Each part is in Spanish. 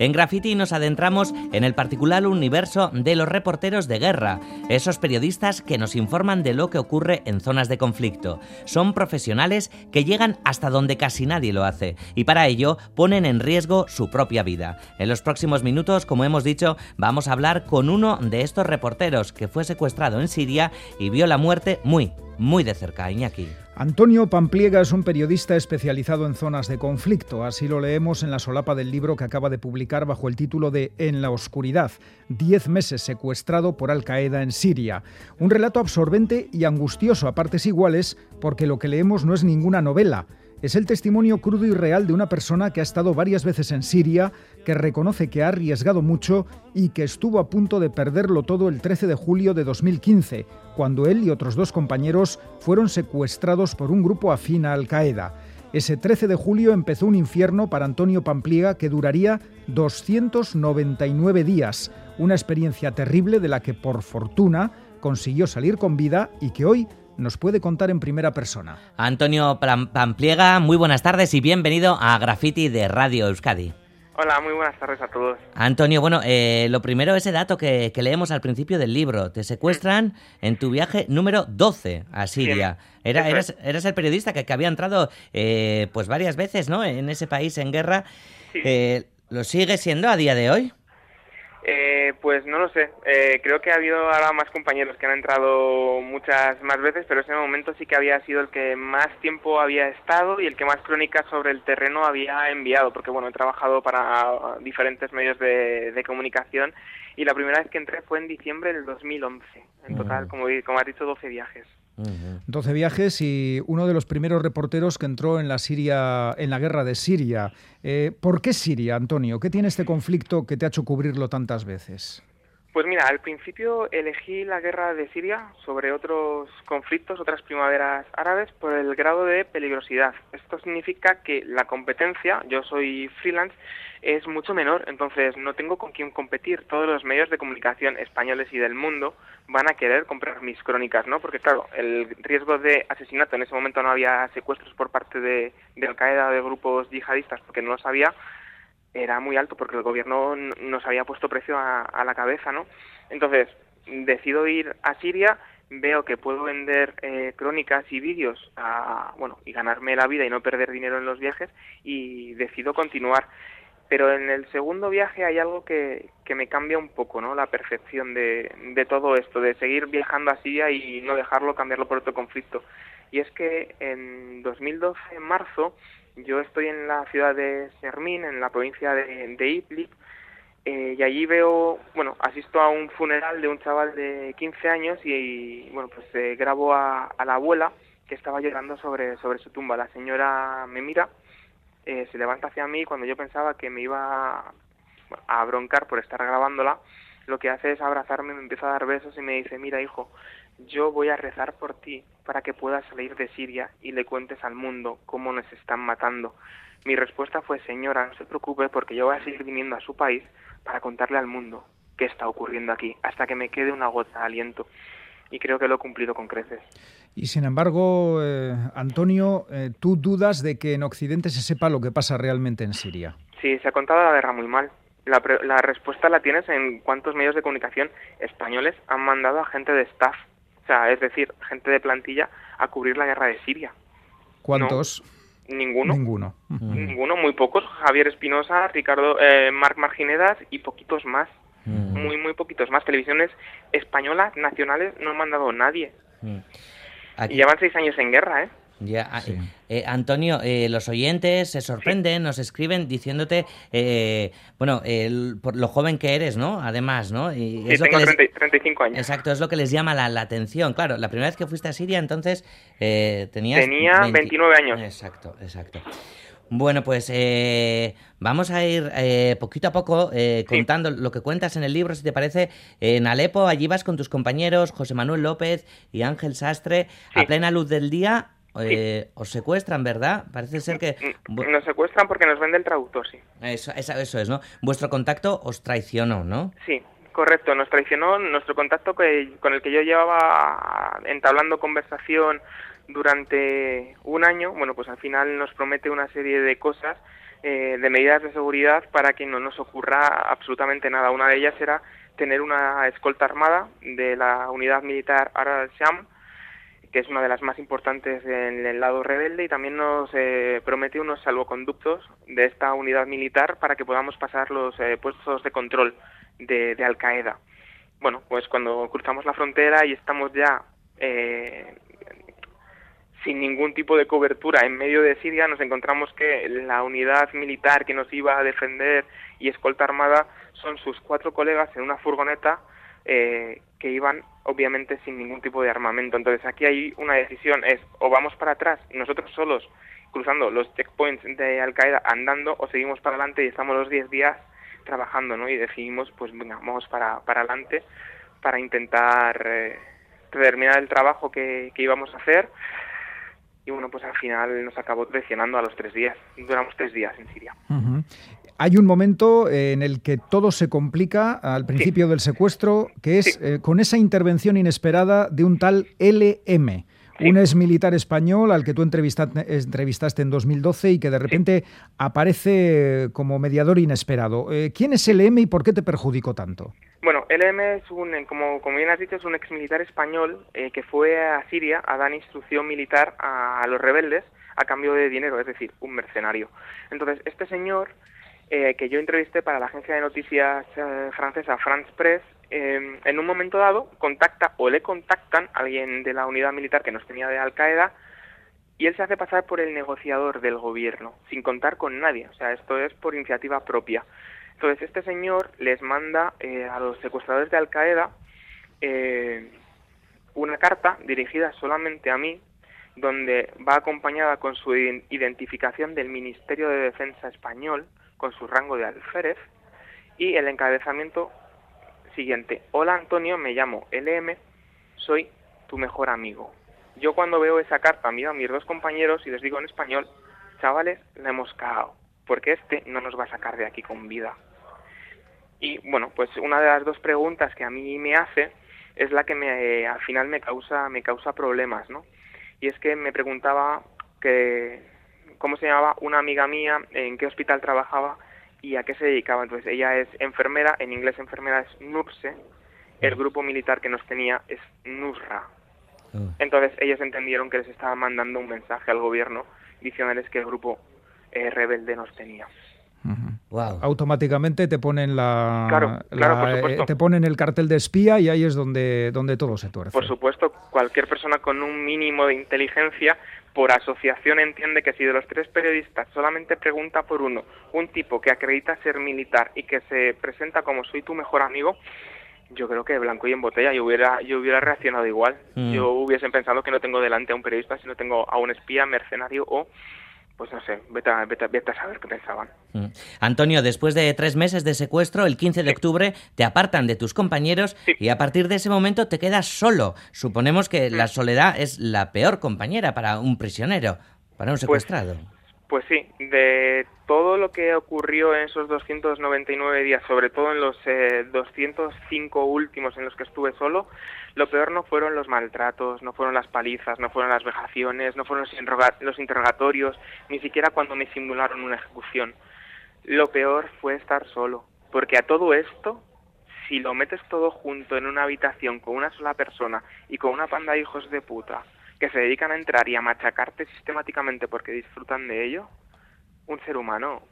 En Graffiti nos adentramos en el particular universo de los reporteros de guerra, esos periodistas que nos informan de lo que ocurre en zonas de conflicto. Son profesionales que llegan hasta donde casi nadie lo hace y para ello ponen en riesgo su propia vida. En los próximos minutos, como hemos dicho, vamos a hablar con uno de estos reporteros que fue secuestrado en Siria y vio la muerte muy de cerca, Iñaki. Antonio Pampliega es un periodista especializado en zonas de conflicto. Así lo leemos en la solapa del libro que acaba de publicar bajo el título de En la oscuridad, 10 meses secuestrado por Al-Qaeda en Siria. Un relato absorbente y angustioso a partes iguales, porque lo que leemos no es ninguna novela. Es el testimonio crudo y real de una persona que ha estado varias veces en Siria, que reconoce que ha arriesgado mucho y que estuvo a punto de perderlo todo el 13 de julio de 2015, cuando él y otros 2 compañeros fueron secuestrados por un grupo afín a Al-Qaeda. Ese 13 de julio empezó un infierno para Antonio Pampliega que duraría 299 días, una experiencia terrible de la que, por fortuna, consiguió salir con vida y que hoy nos puede contar en primera persona. Antonio Pampliega, muy buenas tardes y bienvenido a Graffiti de Radio Euskadi. Hola, muy buenas tardes a todos. Antonio, bueno, lo primero, ese dato que leemos al principio del libro. Te secuestran en tu viaje número 12 a Siria. Sí, eras el periodista que había entrado pues varias veces, ¿no?, en ese país en guerra. Sí. ¿Lo sigue siendo a día de hoy? Pues no lo sé. Creo que ha habido ahora más compañeros que han entrado muchas más veces, pero ese momento sí que había sido el que más tiempo había estado y el que más crónicas sobre el terreno había enviado, porque bueno, he trabajado para diferentes medios de comunicación y la primera vez que entré fue en diciembre del 2011. En total, como has dicho, 12 viajes. 12 viajes y uno de los primeros reporteros que entró en la guerra de Siria. ¿Por qué Siria, Antonio? ¿Qué tiene este conflicto que te ha hecho cubrirlo tantas veces? Pues mira, al principio elegí la guerra de Siria sobre otros conflictos, otras primaveras árabes, por el grado de peligrosidad. Esto significa que la competencia, yo soy freelance, es mucho menor, entonces no tengo con quién competir. Todos los medios de comunicación españoles y del mundo van a querer comprar mis crónicas, ¿no? Porque claro, el riesgo de asesinato, en ese momento no había secuestros por parte de Al-Qaeda o de grupos yihadistas, porque no lo sabía, era muy alto porque el gobierno nos había puesto precio a la cabeza, ¿no? Entonces, decido ir a Siria, veo que puedo vender crónicas y vídeos y ganarme la vida y no perder dinero en los viajes y decido continuar. Pero en el segundo viaje hay algo que me cambia un poco, ¿no?, la percepción de todo esto, de seguir viajando a Siria y no dejarlo, cambiarlo por otro conflicto. Y es que en 2012, en marzo, yo estoy en la ciudad de Sermín, en la provincia de Idlib, y allí asisto a un funeral de un chaval de 15 años y grabo a la abuela que estaba llorando sobre su tumba. La señora me mira, se levanta hacia mí y cuando yo pensaba que me iba a broncar por estar grabándola, lo que hace es abrazarme, me empieza a dar besos y me dice: mira, hijo, yo voy a rezar por ti para que puedas salir de Siria y le cuentes al mundo cómo nos están matando. Mi respuesta fue: señora, no se preocupe porque yo voy a seguir viniendo a su país para contarle al mundo qué está ocurriendo aquí, hasta que me quede una gota de aliento. Y creo que lo he cumplido con creces. Y sin embargo, Antonio, tú dudas de que en Occidente se sepa lo que pasa realmente en Siria. Sí, se ha contado la guerra muy mal. La respuesta la tienes en cuántos medios de comunicación españoles han mandado a gente de staff, o sea, es decir, gente de plantilla a cubrir la guerra de Siria. ¿Cuántos? No, ninguno. Ninguno, muy pocos. Javier Espinosa, Marc Marginedas y poquitos más. Muy poquitos más. Televisiones españolas, nacionales, no han mandado a nadie. Aquí. Y llevan 6 años en guerra, ¿eh? Ya, sí. Antonio, los oyentes se sorprenden, nos escriben diciéndote, por lo joven que eres, ¿no? Además, ¿no? Y sí, tengo 35 años. Exacto, es lo que les llama la atención. Claro, la primera vez que fuiste a Siria, entonces, tenía 29 años. Exacto. Bueno, pues vamos a ir poquito a poco contando lo que cuentas en el libro, si te parece. En Alepo, allí vas con tus compañeros José Manuel López y Ángel Sastre, a plena luz del día. Os secuestran, ¿verdad? Parece ser que... Nos secuestran porque nos vende el traductor, sí. Eso es, ¿no? Vuestro contacto os traicionó, ¿no? Sí, correcto. Nos traicionó nuestro contacto con el que yo llevaba entablando conversación durante un año. Bueno, pues al final nos promete una serie de cosas de medidas de seguridad para que no nos ocurra absolutamente nada. Una de ellas era tener una escolta armada de la unidad militar Ara al-Sham, que es una de las más importantes en el lado rebelde, y también nos promete unos salvoconductos de esta unidad militar para que podamos pasar los puestos de control de Al-Qaeda. Bueno, pues cuando cruzamos la frontera y estamos ya sin ningún tipo de cobertura en medio de Siria, nos encontramos que la unidad militar que nos iba a defender y escolta armada son sus 4 colegas en una furgoneta que iban obviamente sin ningún tipo de armamento. Entonces aquí hay una decisión, es o vamos para atrás nosotros solos cruzando los checkpoints de Al-Qaeda andando, o seguimos para adelante y estamos los 10 días trabajando, ¿no? Y decidimos, pues venga, vamos para adelante para intentar terminar el trabajo que íbamos a hacer. Y bueno, pues al final nos acabó traicionando a los 3 días. Duramos 3 días en Siria. Uh-huh. Hay un momento en el que todo se complica al principio del secuestro, que es con esa intervención inesperada de un tal LM, un exmilitar español al que tú entrevistaste en 2012 y que de repente aparece como mediador inesperado. ¿Quién es LM y por qué te perjudicó tanto? Bueno, LM es como bien has dicho, es un exmilitar español que fue a Siria a dar instrucción militar a los rebeldes a cambio de dinero, es decir, un mercenario. Entonces, este señor que yo entrevisté para la agencia de noticias francesa France Press, en un momento dado le contactan a alguien de la unidad militar que nos tenía de Al-Qaeda, y él se hace pasar por el negociador del gobierno, sin contar con nadie. O sea, esto es por iniciativa propia. Entonces, este señor les manda a los secuestradores de Al-Qaeda una carta dirigida solamente a mí, donde va acompañada con su identificación del Ministerio de Defensa español, con su rango de alférez, y el encabezamiento siguiente: hola Antonio, me llamo LM, soy tu mejor amigo. Yo cuando veo esa carta miro a mis 2 compañeros y les digo en español: chavales, la hemos cagado, porque este no nos va a sacar de aquí con vida. Y bueno, pues una de las 2 preguntas que a mí me hace es la que al final me causa problemas, ¿no? Y es que me preguntaba cómo se llamaba una amiga mía, en qué hospital trabajaba y a qué se dedicaba. Entonces ella es enfermera, en inglés enfermera es nurse, el grupo militar que nos tenía es Nusra. Entonces ellos entendieron que les estaba mandando un mensaje al gobierno diciéndoles que el grupo rebelde nos tenía. Uh-huh. Wow. Automáticamente te ponen por supuesto. te ponen el cartel de espía y ahí es donde todo se tuerce. Por supuesto, cualquier persona con un mínimo de inteligencia por asociación entiende que si de los 3 periodistas solamente pregunta por uno, un tipo que acredita ser militar y que se presenta como soy tu mejor amigo, yo creo que blanco y en botella yo hubiera reaccionado igual. Yo hubiese pensado que no tengo delante a un periodista, sino tengo a un espía, mercenario o... pues no sé, vete a saber qué pensaban. Antonio, después de 3 meses de secuestro, el 15 de octubre te apartan de tus compañeros y a partir de ese momento te quedas solo. Suponemos que la soledad es la peor compañera para un prisionero, para un secuestrado. Pues sí, de todo lo que ocurrió en esos 299 días, sobre todo en los 205 últimos en los que estuve solo, lo peor no fueron los maltratos, no fueron las palizas, no fueron las vejaciones, no fueron los interrogatorios, ni siquiera cuando me simularon una ejecución. Lo peor fue estar solo, porque a todo esto, si lo metes todo junto en una habitación con una sola persona y con una panda de hijos de puta que se dedican a entrar y a machacarte sistemáticamente porque disfrutan de ello, un ser humano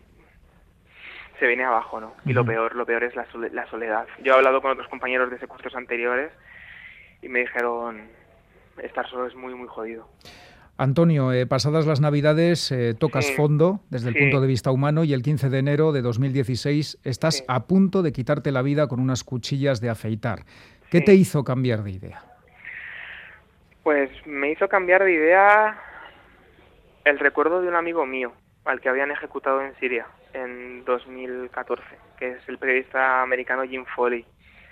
se viene abajo, ¿no? Y lo peor es la soledad. Yo he hablado con otros compañeros de secuestros anteriores y me dijeron, estar solo es muy, muy jodido. Antonio, pasadas las Navidades tocas fondo desde el punto de vista humano y el 15 de enero de 2016 estás a punto de quitarte la vida con unas cuchillas de afeitar. ¿Qué te hizo cambiar de idea? Pues me hizo cambiar de idea el recuerdo de un amigo mío al que habían ejecutado en Siria en 2014, que es el periodista americano Jim Foley.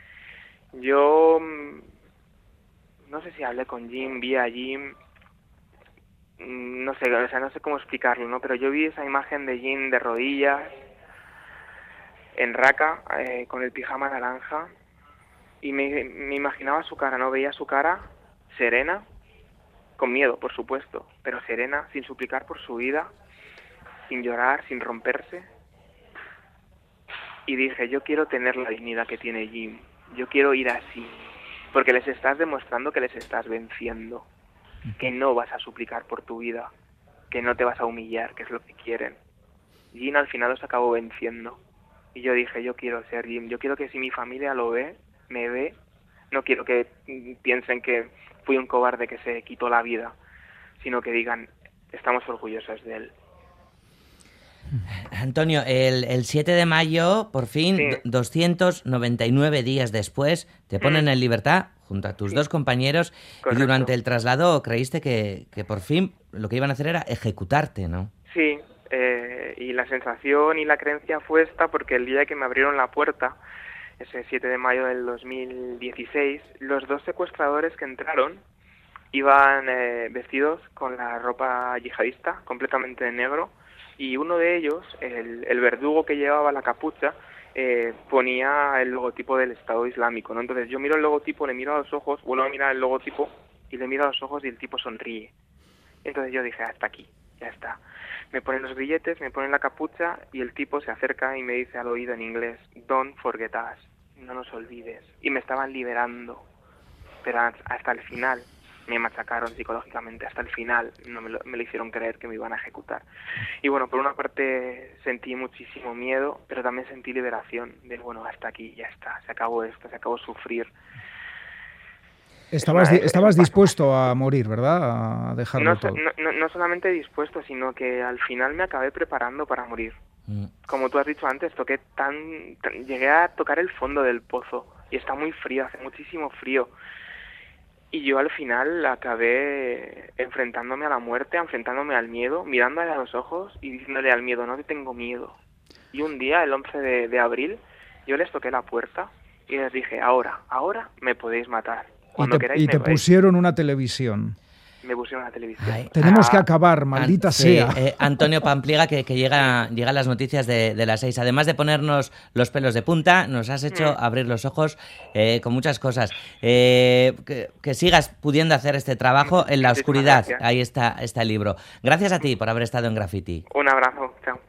Yo no sé si hablé con Jim, vi a Jim, no sé cómo explicarlo, ¿no? Pero yo vi esa imagen de Jim de rodillas en Raqqa con el pijama naranja y me imaginaba su cara, ¿no? Veía su cara serena, con miedo, por supuesto, pero serena, sin suplicar por su vida, sin llorar, sin romperse. Y dije, yo quiero tener la dignidad que tiene Jim, yo quiero ir así, porque les estás demostrando que les estás venciendo, que no vas a suplicar por tu vida, que no te vas a humillar, que es lo que quieren. Jim al final los acabó venciendo. Y yo dije, yo quiero ser Jim, yo quiero que si mi familia lo ve, me ve, no quiero que piensen que fui un cobarde que se quitó la vida, sino que digan, estamos orgullosos de él. Antonio, el 7 de mayo, por fin, Sí. 299 días después, te ponen en libertad junto a tus dos compañeros. Correcto. Y durante el traslado creíste que por fin lo que iban a hacer era ejecutarte, ¿no? Sí, y la sensación y la creencia fue esta porque el día que me abrieron la puerta, ese 7 de mayo del 2016, los dos secuestradores que entraron iban vestidos con la ropa yihadista, completamente de negro, y uno de ellos, el verdugo que llevaba la capucha, ponía el logotipo del Estado Islámico, ¿no? Entonces yo miro el logotipo, le miro a los ojos, vuelvo a mirar el logotipo y le miro a los ojos y el tipo sonríe. Entonces yo dije, hasta aquí, ya está. Me ponen los billetes, me ponen la capucha y el tipo se acerca y me dice al oído en inglés, "Don't forget us", no nos olvides. Y me estaban liberando, pero hasta el final me machacaron psicológicamente, hasta el final no me lo hicieron creer que me iban a ejecutar. Y bueno, por una parte sentí muchísimo miedo, pero también sentí liberación de, bueno, hasta aquí, ya está, se acabó esto, se acabó sufrir. Estabas dispuesto a morir, ¿verdad? A dejarlo todo. No solamente dispuesto, sino que al final me acabé preparando para morir. Como tú has dicho antes, llegué a tocar el fondo del pozo y está muy frío, hace muchísimo frío. Y yo al final acabé enfrentándome a la muerte, enfrentándome al miedo, mirándole a los ojos y diciéndole al miedo, no te tengo miedo. Y un día, el 11 de abril, yo les toqué la puerta y les dije, ahora me podéis matar. Cuando queráis Y te me vais. pusieron una televisión. Me pusieron la televisión. Ay. Tenemos que acabar, maldita sea. Sí, Antonio Pampliega, que llegan las noticias de las 6. Además de ponernos los pelos de punta, nos has hecho abrir los ojos con muchas cosas. Que sigas pudiendo hacer este trabajo en la Muchísimas oscuridad. gracias. Ahí está el libro. Gracias a ti por haber estado en Graffiti. Un abrazo, chao.